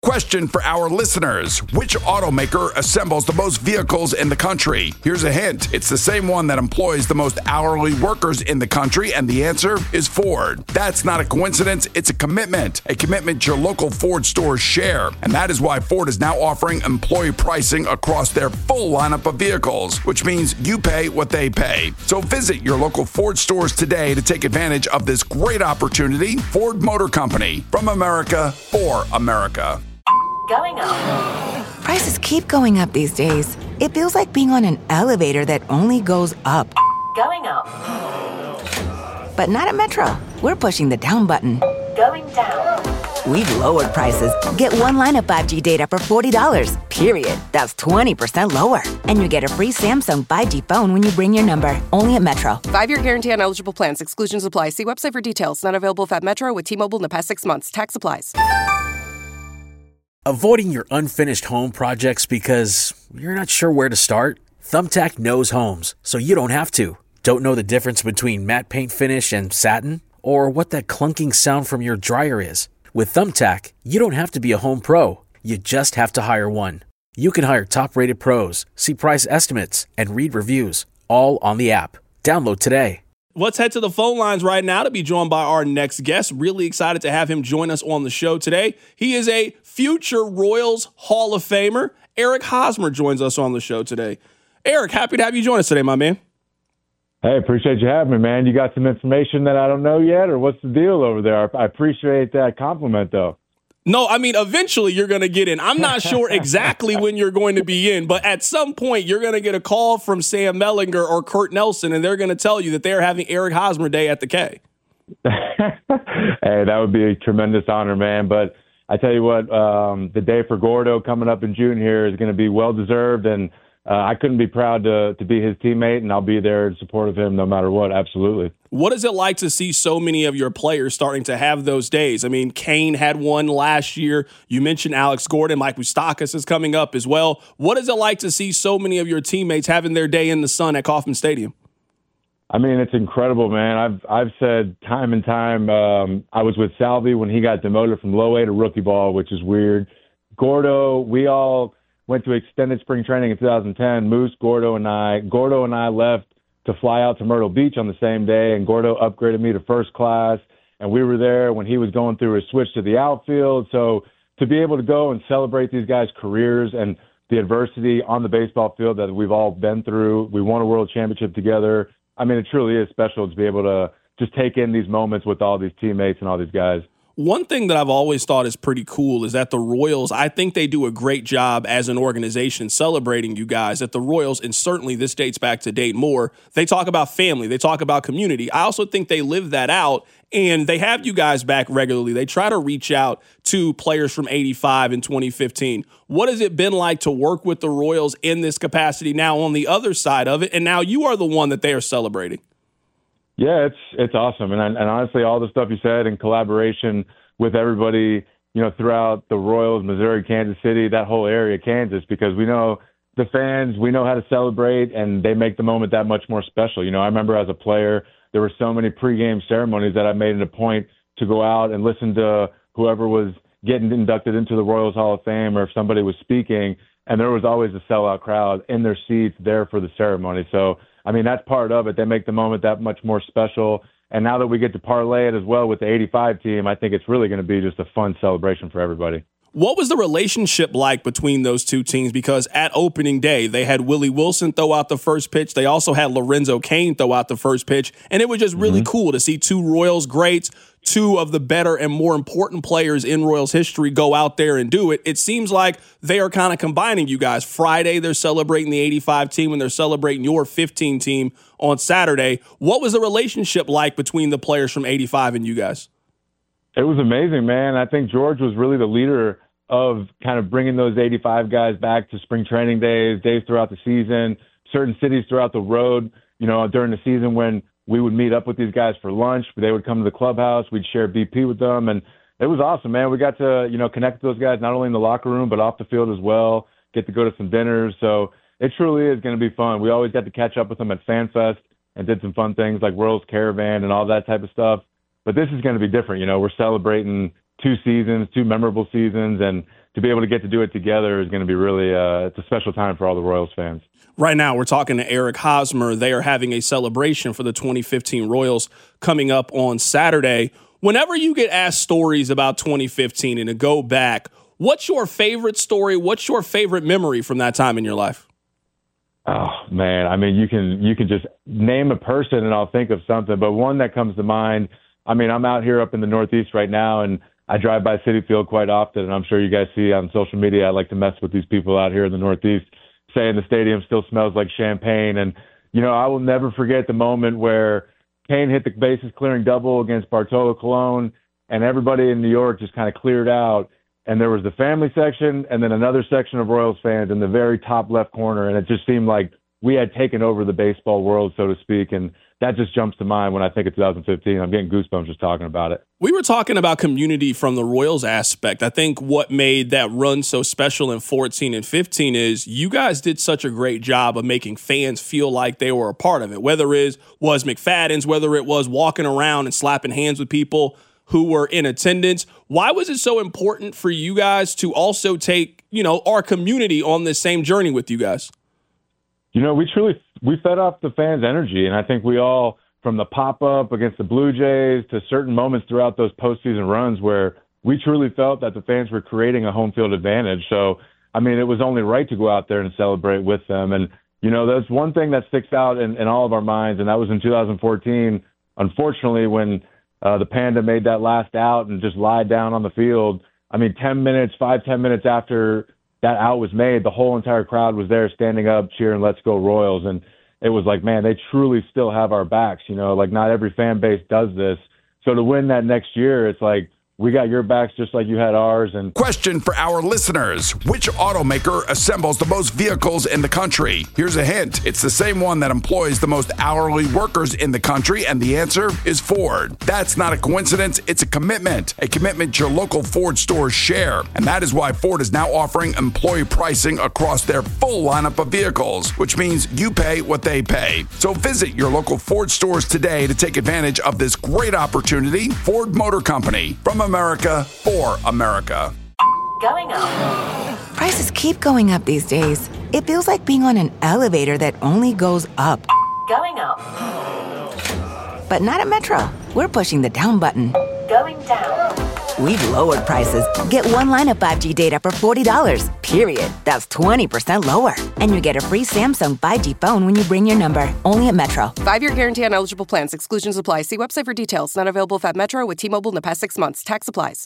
Question for our listeners. Which automaker assembles the most vehicles in the country? Here's a hint. It's the same one that employs the most hourly workers in the country, and the answer is Ford. That's not a coincidence. It's a commitment your local Ford stores share. And that is why Ford is now offering employee pricing across their full lineup of vehicles, which means you pay what they pay. So visit your local Ford stores today to take advantage of this great opportunity. Ford Motor Company, from America for America. Going up. Prices keep going up these days. It feels like being on an elevator that only goes up. Going up. But not at Metro. We're pushing the down button. Going down. We've lowered prices. Get one line of 5G data for $40, period. That's 20% lower. And you get a free Samsung 5G phone when you bring your number. Only at Metro. 5-year guarantee on eligible plans. Exclusions apply. See website for details. Not available at Metro with T-Mobile in the past 6 months. Tax applies. Avoiding your unfinished home projects because you're not sure where to start? Thumbtack knows homes, so you don't have to. Don't know the difference between matte paint finish and satin? Or what that clunking sound from your dryer is? With Thumbtack, you don't have to be a home pro. You just have to hire one. You can hire top-rated pros, see price estimates, and read reviews, all on the app. Download today. Let's head to the phone lines right now to be joined by our next guest. Really excited to have him join us on the show today. He is a future Royals Hall of Famer. Eric Hosmer joins us on the show today. Eric, happy to have you join us today, my man. Hey, appreciate you having me, man. You got some information that I don't know yet, or what's the deal over there? I appreciate that compliment, though. No, I mean, eventually you're going to get in. I'm not sure exactly when you're going to be in, but at some point you're going to get a call from Sam Mellinger or Kurt Nelson, and they're going to tell you that they're having Eric Hosmer Day at the K. Hey, that would be a tremendous honor, man. But I tell you what, the day for Gordo coming up in June here is going to be well-deserved, and I couldn't be proud to be his teammate, and I'll be there in support of him no matter what, absolutely. What is it like to see so many of your players starting to have those days? I mean, Kane had one last year. You mentioned Alex Gordon. Mike Moustakas is coming up as well. What is it like to see so many of your teammates having their day in the sun at Kauffman Stadium? I mean, it's incredible, man. I've said time and time, I was with Salvi when he got demoted from low A to rookie ball, which is weird. Gordo, we all went to extended spring training in 2010. Moose, Gordo, and I left to fly out to Myrtle Beach on the same day, and Gordo upgraded me to first class, and we were there when he was going through his switch to the outfield. So to be able to go and celebrate these guys' careers and the adversity on the baseball field that we've all been through, we won a world championship together. I mean, it truly is special to be able to just take in these moments with all these teammates and all these guys. One thing that I've always thought is pretty cool is that the Royals, I think they do a great job as an organization celebrating you guys. At the Royals, and certainly this dates back to Dayton Moore, they talk about family, they talk about community. I also think they live that out, and they have you guys back regularly. They try to reach out to players from 85 and 2015. What has it been like to work with the Royals in this capacity now on the other side of it, and now you are the one that they are celebrating? Yeah, it's awesome. And honestly, all the stuff you said in collaboration with everybody, throughout the Royals, Missouri, Kansas City, that whole area, Kansas, because we know the fans, we know how to celebrate, and they make the moment that much more special. I remember as a player, there were so many pregame ceremonies that I made it a point to go out and listen to whoever was getting inducted into the Royals Hall of Fame, or if somebody was speaking, and there was always a sellout crowd in their seats there for the ceremony. So, I mean, that's part of it. They make the moment that much more special. And now that we get to parlay it as well with the 85 team, I think it's really going to be just a fun celebration for everybody. What was the relationship like between those two teams? Because at opening day, they had Willie Wilson throw out the first pitch. They also had Lorenzo Cain throw out the first pitch. And it was just really cool to see two Royals greats, two of the better and more important players in Royals history go out there and do it. It seems like they are kind of combining you guys. Friday, they're celebrating the 85 team, and they're celebrating your 15 team on Saturday. What was the relationship like between the players from 85 and you guys? It was amazing, man. I think George was really the leader of kind of bringing those 85 guys back to spring training days throughout the season, certain cities throughout the road, during the season when we would meet up with these guys for lunch. They would come to the clubhouse. We'd share BP with them. And it was awesome, man. We got to, connect with those guys not only in the locker room but off the field as well, get to go to some dinners. So it truly is going to be fun. We always got to catch up with them at FanFest and did some fun things like Royals Caravan and all that type of stuff. But this is going to be different. We're celebrating two memorable seasons, and to be able to get to do it together is going to be really it's a special time for all the Royals fans. Right now, we're talking to Eric Hosmer. They are having a celebration for the 2015 Royals coming up on Saturday. Whenever you get asked stories about 2015 and to go back, what's your favorite story? What's your favorite memory from that time in your life? Oh, man. I mean, you can just name a person and I'll think of something. But one that comes to mind, I mean, I'm out here up in the Northeast right now, and I drive by Citi Field quite often. And I'm sure you guys see on social media, I like to mess with these people out here in the Northeast, saying the stadium still smells like champagne. And, you know, I will never forget the moment where Kane hit the bases clearing double against Bartolo Colon, and everybody in New York just kind of cleared out. And there was the family section and then another section of Royals fans in the very top left corner. And it just seemed like we had taken over the baseball world, so to speak. And that just jumps to mind when I think of 2015. I'm getting goosebumps just talking about it. We were talking about community from the Royals aspect. I think what made that run so special in 14 and 15 is you guys did such a great job of making fans feel like they were a part of it, whether it was McFadden's, whether it was walking around and slapping hands with people who were in attendance. Why was it so important for you guys to also take, you know, our community on this same journey with you guys? You know, we fed off the fans' energy, and I think we all, from the pop-up against the Blue Jays to certain moments throughout those postseason runs where we truly felt that the fans were creating a home field advantage. So, I mean, it was only right to go out there and celebrate with them. And, you know, there's one thing that sticks out in all of our minds, and that was in 2014, unfortunately, when the Panda made that last out and just lied down on the field. I mean, 10 minutes after that out was made, the whole entire crowd was there standing up, cheering, "Let's go Royals." And it was like, man, they truly still have our backs. You know, like not every fan base does this. So to win that next year, it's like, we got your backs just like you had ours. And question for our listeners: which automaker assembles the most vehicles in the country? Here's a hint. It's the same one that employs the most hourly workers in the country, and the answer is Ford. That's not a coincidence. It's a commitment your local Ford stores share. And that is why Ford is now offering employee pricing across their full lineup of vehicles, which means you pay what they pay. So visit your local Ford stores today to take advantage of this great opportunity. Ford Motor Company, from America for America. Going up. Prices keep going up these days. It feels like being on an elevator that only goes up. Going up. But not at Metro. We're pushing the down button. Going down. We've lowered prices. Get one line of 5G data for $40, period. That's 20% lower. And you get a free Samsung 5G phone when you bring your number. Only at Metro. 5-year guarantee on eligible plans. Exclusions apply. See website for details. Not available at Metro with T-Mobile in the past 6 months. Tax applies.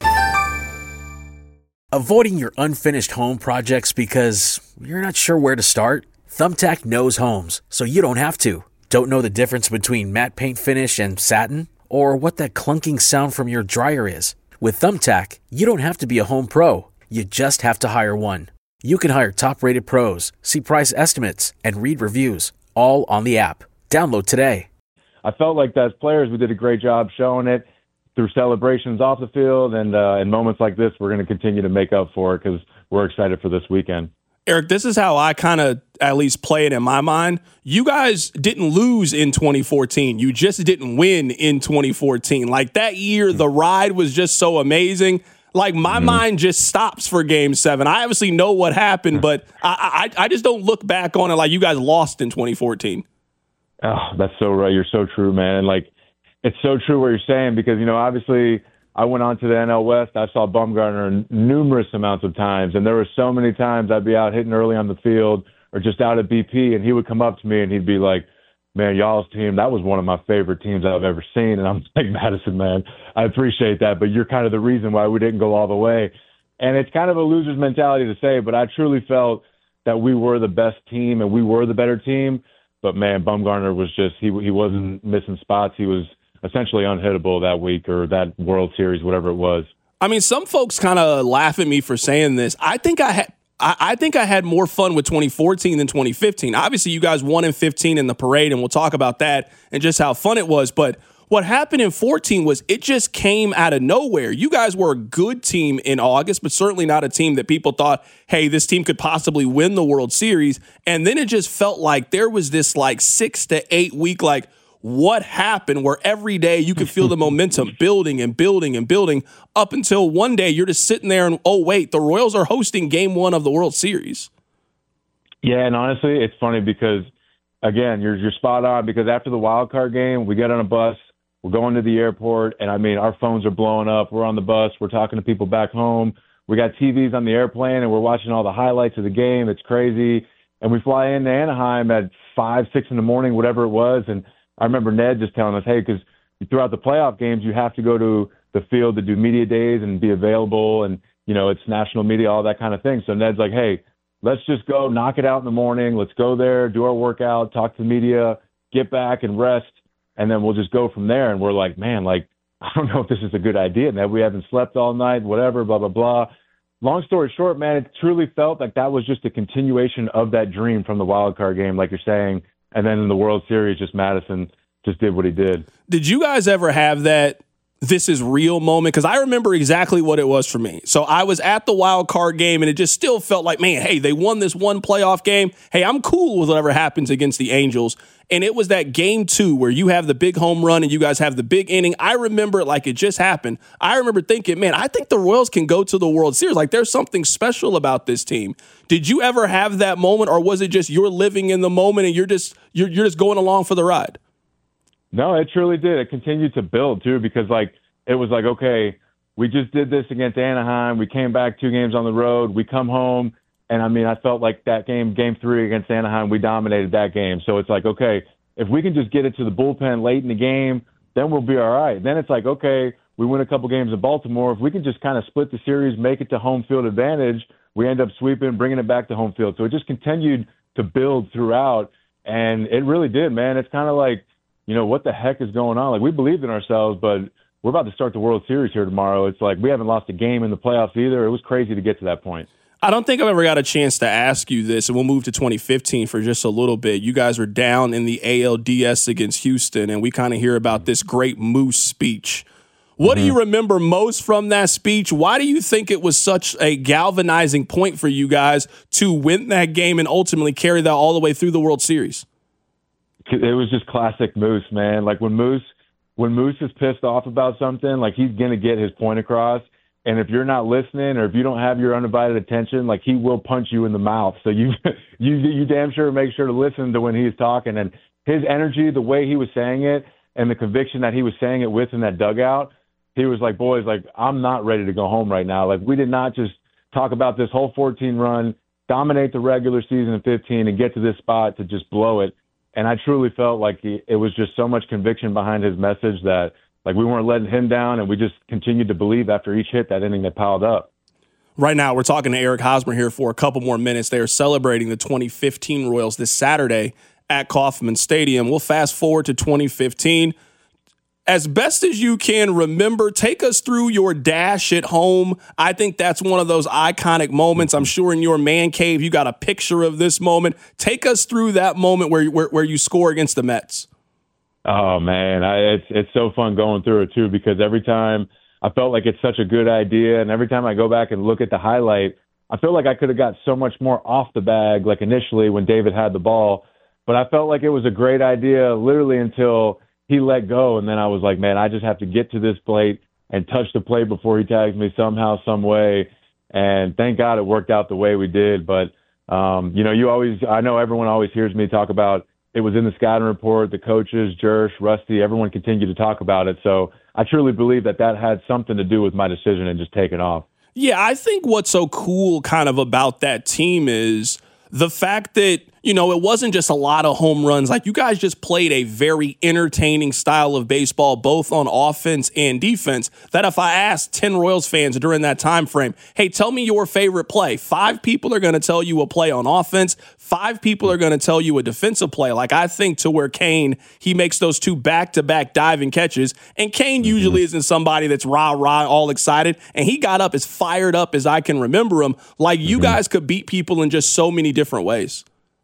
Avoiding your unfinished home projects because you're not sure where to start? Thumbtack knows homes, so you don't have to. Don't know the difference between matte paint finish and satin? Or what that clunking sound from your dryer is? With Thumbtack, you don't have to be a home pro. You just have to hire one. You can hire top-rated pros, see price estimates, and read reviews, all on the app. Download today. I felt like as players, we did a great job showing it through celebrations off the field, and in moments like this, we're going to continue to make up for it because we're excited for this weekend. Eric, this is how I kind of at least play it in my mind. You guys didn't lose in 2014. You just didn't win in 2014. Like that year, the ride was just so amazing. Like my mind just stops for Game 7. I obviously know what happened, but I just don't look back on it like you guys lost in 2014. Oh, that's so right. You're so true, man. And like, it's so true what you're saying because, you know, obviously I went on to the NL West. I saw Bumgarner numerous amounts of times, and there were so many times I'd be out hitting early on the field or just out at BP, and he would come up to me and he'd be like, "Man, y'all's team, that was one of my favorite teams I've ever seen." And I'm like, "Madison, man, I appreciate that, but you're kind of the reason why we didn't go all the way." And it's kind of a loser's mentality to say, but I truly felt that we were the best team and we were the better team. But, man, Bumgarner was just he wasn't missing spots. He was essentially unhittable that week or that World Series, whatever it was. I mean, some folks kind of laugh at me for saying this. I think I had more fun with 2014 than 2015. Obviously, you guys won in 15 in the parade, and we'll talk about that and just how fun it was. But what happened in 14 was it just came out of nowhere. You guys were a good team in August, but certainly not a team that people thought, hey, this team could possibly win the World Series. And then it just felt like there was this like 6 to 8 week, like, what happened where every day you could feel the momentum building and building and building up until one day you're just sitting there and, oh, wait, the Royals are hosting Game 1 of the World Series. Yeah, and honestly, it's funny because, again, you're spot on, because after the wild card game, we get on a bus, we're going to the airport, and, I mean, our phones are blowing up. We're on the bus. We're talking to people back home. We got TVs on the airplane, and we're watching all the highlights of the game. It's crazy. And we fly into Anaheim at 5, 6 in the morning, whatever it was, and I remember Ned just telling us, hey, because throughout the playoff games, you have to go to the field to do media days and be available, and, you know, it's national media, all that kind of thing. So Ned's like, hey, let's just go knock it out in the morning. Let's go there, do our workout, talk to the media, get back and rest, and then we'll just go from there. And we're like, man, like, I don't know if this is a good idea, Ned. We haven't slept all night, whatever, blah, blah, blah. Long story short, man, it truly felt like that was just a continuation of that dream from the wild card game, like you're saying. And then in the World Series, just Madison just did what he did. Did you guys ever have that this is real moment? Because I remember exactly what it was for me. So I was at the wild card game, and it just still felt like, man, hey, they won this one playoff game. Hey, I'm cool with whatever happens against the Angels. And it was that Game 2 where you have the big home run and you guys have the big inning. I remember it like it just happened. I remember thinking, man, I think the Royals can go to the World Series. Like, there's something special about this team. Did you ever have that moment, or was it just you're living in the moment and you're just going along for the ride? No, it truly did. It continued to build, too, because, like, it was like, okay, we just did this against Anaheim. We came back 2 games on the road. We come home. And, I mean, I felt like that game 3 against Anaheim, we dominated that game. So it's like, okay, if we can just get it to the bullpen late in the game, then we'll be all right. Then it's like, okay, we win a couple games in Baltimore. If we can just kind of split the series, make it to home field advantage, we end up sweeping, bringing it back to home field. So it just continued to build throughout, and it really did, man. It's kind of like, you know, what the heck is going on? Like, we believed in ourselves, but we're about to start the World Series here tomorrow. It's like we haven't lost a game in the playoffs either. It was crazy to get to that point. I don't think I've ever got a chance to ask you this, and we'll move to 2015 for just a little bit. You guys were down in the ALDS against Houston, and we kind of hear about this great Moose speech. What do you remember most from that speech? Why do you think it was such a galvanizing point for you guys to win that game and ultimately carry that all the way through the World Series? It was just classic Moose, man. Like, when Moose is pissed off about something, like, he's going to get his point across. And if you're not listening, or if you don't have your undivided attention, like, he will punch you in the mouth. So you damn sure make sure to listen to when he's talking. And his energy, the way he was saying it, and the conviction that he was saying it with in that dugout, he was like, boys, like, I'm not ready to go home right now. Like, we did not just talk about this whole 14 run, dominate the regular season in 15, and get to this spot to just blow it. And I truly felt like it was just so much conviction behind his message that, like, we weren't letting him down, and we just continued to believe after each hit that inning that piled up. Right now, we're talking to Eric Hosmer here for a couple more minutes. They are celebrating the 2015 Royals this Saturday at Kauffman Stadium. We'll fast forward to 2015. As best as you can remember, take us through your dash at home. I think that's one of those iconic moments. I'm sure in your man cave you got a picture of this moment. Take us through that moment where you score against the Mets. Oh, man, it's so fun going through it, too, because every time I felt like it's such a good idea, and every time I go back and look at the highlight, I feel like I could have got so much more off the bag, like initially when David had the ball. But I felt like it was a great idea literally until he let go, and then I was like, man, I just have to get to this plate and touch the plate before he tags me somehow, some way. And thank God it worked out the way we did. But, you know, I know everyone always hears me talk about it was in the scouting report, the coaches, Jersh, Rusty, everyone continued to talk about it. So I truly believe that had something to do with my decision and just taking off. Yeah, I think what's so cool kind of about that team is the fact that, you know, it wasn't just a lot of home runs. Like, you guys just played a very entertaining style of baseball, both on offense and defense, that if I asked 10 Royals fans during that time frame, hey, tell me your favorite play, 5 people are going to tell you a play on offense, 5 people are going to tell you a defensive play. Like, I think to where Kane, he makes those 2 back-to-back diving catches, and Kane usually isn't somebody that's rah-rah, all excited, and he got up as fired up as I can remember him. Like, you guys could beat people in just so many different ways.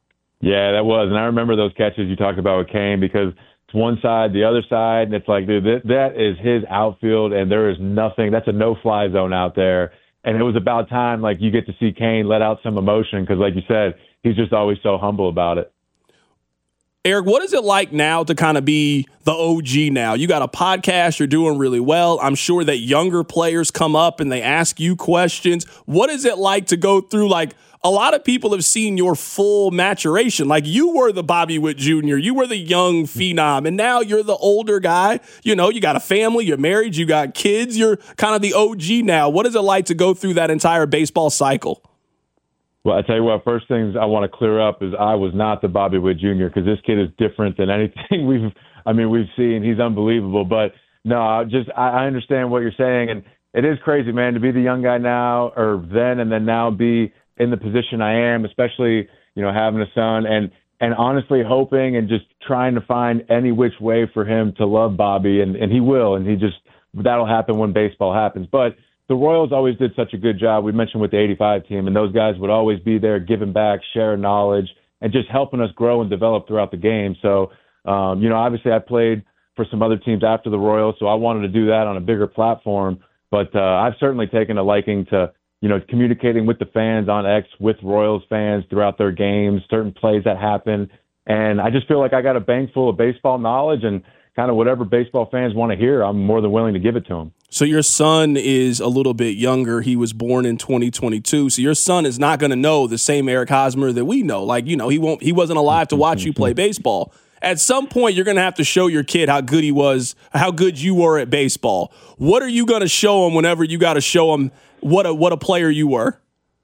Yeah, that was. And I remember those catches you talked about with Kane, because it's one side, the other side, and it's like, dude, that is his outfield, and there is nothing. That's a no-fly zone out there. And it was about time, like, you get to see Kane let out some emotion because, like you said, he's just always so humble about it. Eric, what is it like now to kind of be the OG now? You got a podcast, you're doing really well. I'm sure that younger players come up and they ask you questions. What is it like to go through, like, a lot of people have seen your full maturation. Like, you were the Bobby Witt Jr., you were the young phenom, and now you're the older guy. You know, you got a family, you're married, you got kids, you're kind of the OG now. What is it like to go through that entire baseball cycle? Well, I tell you what, first things I want to clear up is I was not the Bobby Witt Jr. because this kid is different than anything we've seen. He's unbelievable. But no, I understand what you're saying, and it is crazy, man, to be the young guy now or then and then now be in the position I am, especially, you know, having a son and honestly hoping and just trying to find any which way for him to love Bobby, and he will, and that'll happen when baseball happens. But the Royals always did such a good job. We mentioned with the 85 team, and those guys would always be there giving back, sharing knowledge, and just helping us grow and develop throughout the game. So, you know, obviously I played for some other teams after the Royals, so I wanted to do that on a bigger platform. But I've certainly taken a liking to, you know, communicating with the fans on X, with Royals fans throughout their games, certain plays that happen. And I just feel like I got a bank full of baseball knowledge, and kind of whatever baseball fans want to hear, I'm more than willing to give it to them. So your son is a little bit younger. He was born in 2022. So your son is not going to know the same Eric Hosmer that we know. Like, you know, he wasn't alive to watch you play baseball. At some point, you're going to have to show your kid how good he was, how good you were at baseball. What are you going to show him whenever you got to show him what a player you were?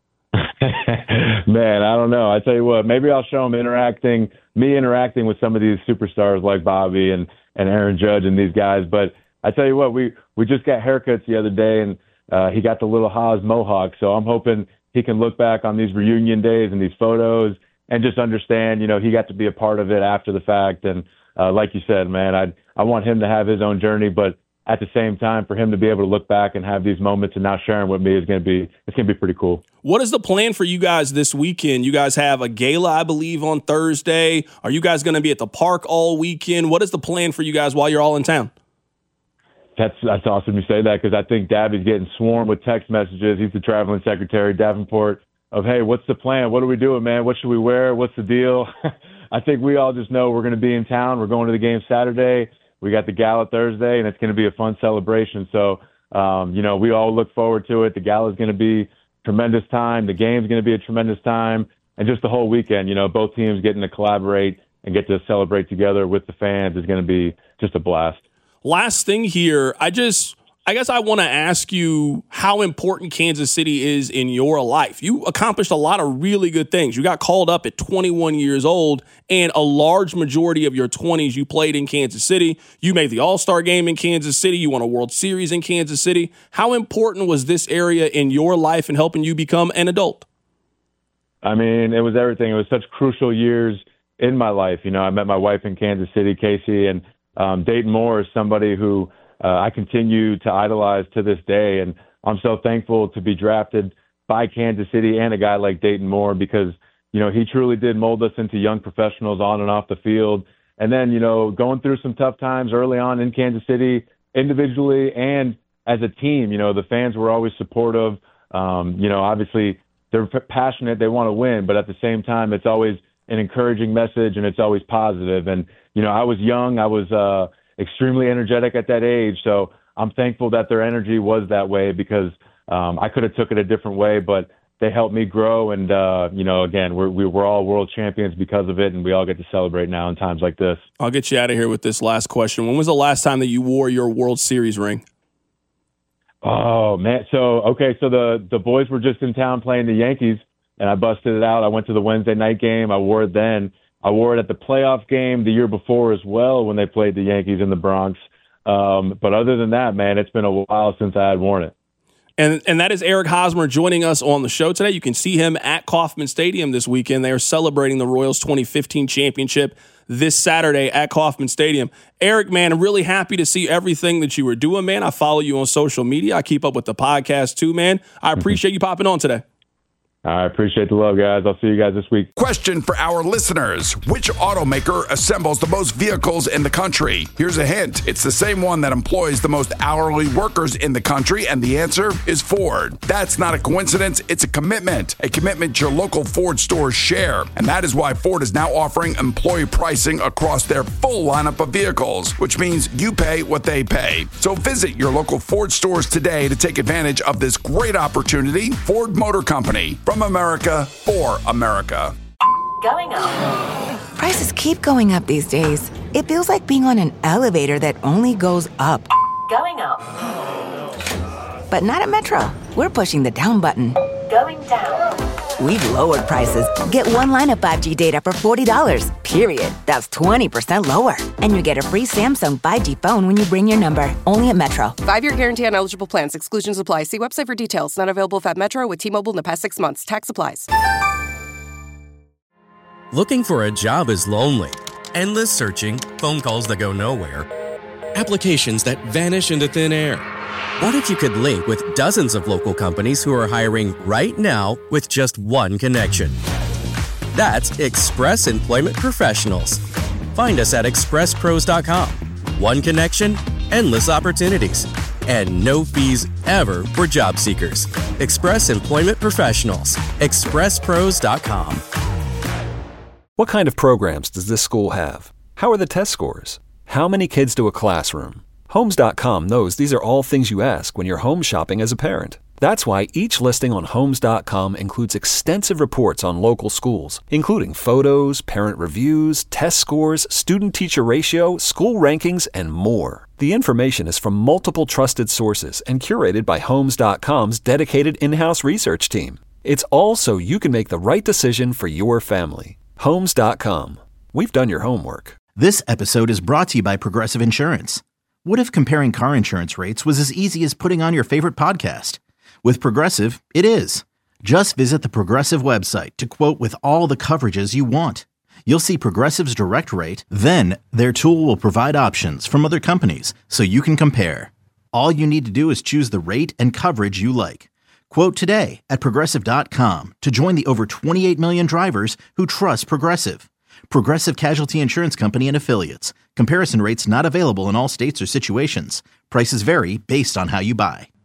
Man, I don't know. I tell you what, maybe I'll show him interacting with some of these superstars like Bobby and Aaron Judge and these guys. But I tell you what, we just got haircuts the other day, and he got the little Haas mohawk. So I'm hoping he can look back on these reunion days and these photos and just understand, you know, he got to be a part of it after the fact. And like you said, man, I want him to have his own journey, but at the same time, for him to be able to look back and have these moments and now sharing with me it's going to be pretty cool. What is the plan for you guys this weekend? You guys have a gala, I believe, on Thursday. Are you guys going to be at the park all weekend? What is the plan for you guys while you're all in town? That's awesome you say that, because I think Dabby's getting swarmed with text messages. He's the traveling secretary, Davenport, of, hey, what's the plan? What are we doing, man? What should we wear? What's the deal? I think we all just know we're going to be in town. We're going to the game Saturday. We got the gala Thursday, and it's going to be a fun celebration. So, you know, we all look forward to it. The gala is going to be a tremendous time. The game's going to be a tremendous time. And just the whole weekend, you know, both teams getting to collaborate and get to celebrate together with the fans is going to be just a blast. Last thing here, I guess I want to ask you how important Kansas City is in your life. You accomplished a lot of really good things. You got called up at 21 years old, and a large majority of your 20s you played in Kansas City. You made the All-Star game in Kansas City. You won a World Series in Kansas City. How important was this area in your life and helping you become an adult? I mean, it was everything. It was such crucial years in my life. You know, I met my wife in Kansas City, Casey, and Dayton Moore is somebody who I continue to idolize to this day. And I'm so thankful to be drafted by Kansas City and a guy like Dayton Moore, because, you know, he truly did mold us into young professionals on and off the field. And then, you know, going through some tough times early on in Kansas City, individually and as a team, you know, the fans were always supportive. You know, obviously they're passionate, they want to win, but at the same time, it's always an encouraging message and it's always positive. And, you know, I was young, I was extremely energetic at that age. So I'm thankful that their energy was that way, because I could have took it a different way, but they helped me grow. And, you know, again, we're all world champions because of it, and we all get to celebrate now in times like this. I'll get you out of here with this last question. When was the last time that you wore your World Series ring? Oh, man. So the boys were just in town playing the Yankees, and I busted it out. I went to the Wednesday night game. I wore it then. I wore it at the playoff game the year before as well when they played the Yankees in the Bronx. But other than that, man, it's been a while since I had worn it. And that is Eric Hosmer joining us on the show today. You can see him at Kauffman Stadium this weekend. They are celebrating the Royals' 2015 championship this Saturday at Kauffman Stadium. Eric, man, I'm really happy to see everything that you were doing, man. I follow you on social media. I keep up with the podcast too, man. I appreciate you popping on today. I appreciate the love, guys. I'll see you guys this week. Question for our listeners. Which automaker assembles the most vehicles in the country? Here's a hint. It's the same one that employs the most hourly workers in the country, and the answer is Ford. That's not a coincidence. It's a commitment your local Ford stores share. And that is why Ford is now offering employee pricing across their full lineup of vehicles, which means you pay what they pay. So visit your local Ford stores today to take advantage of this great opportunity. Ford Motor Company. From America, for America. Going up. Prices keep going up these days. It feels like being on an elevator that only goes up. Going up. But not at Metro. We're pushing the down button. Going down. We've lowered prices. Get one line of 5G data for $40, period. That's 20% lower. And you get a free Samsung 5G phone when you bring your number. Only at Metro. 5-year guarantee on eligible plans. Exclusions apply. See website for details. Not available at Metro with T-Mobile in the past 6 months. Tax applies. Looking for a job is lonely. Endless searching, phone calls that go nowhere, applications that vanish into thin air. What if you could link with dozens of local companies who are hiring right now with just one connection? That's Express Employment Professionals. Find us at expresspros.com. One connection, endless opportunities, and no fees ever for job seekers. Express Employment Professionals. expresspros.com. What kind of programs does this school have? How are the test scores? How many kids do a classroom? Homes.com knows these are all things you ask when you're home shopping as a parent. That's why each listing on Homes.com includes extensive reports on local schools, including photos, parent reviews, test scores, student-teacher ratio, school rankings, and more. The information is from multiple trusted sources and curated by Homes.com's dedicated in-house research team. It's all so you can make the right decision for your family. Homes.com. We've done your homework. This episode is brought to you by Progressive Insurance. What if comparing car insurance rates was as easy as putting on your favorite podcast? With Progressive, it is. Just visit the Progressive website to quote with all the coverages you want. You'll see Progressive's direct rate, then their tool will provide options from other companies so you can compare. All you need to do is choose the rate and coverage you like. Quote today at Progressive.com to join the over 28 million drivers who trust Progressive. Progressive Casualty Insurance Company and Affiliates. Comparison rates not available in all states or situations. Prices vary based on how you buy.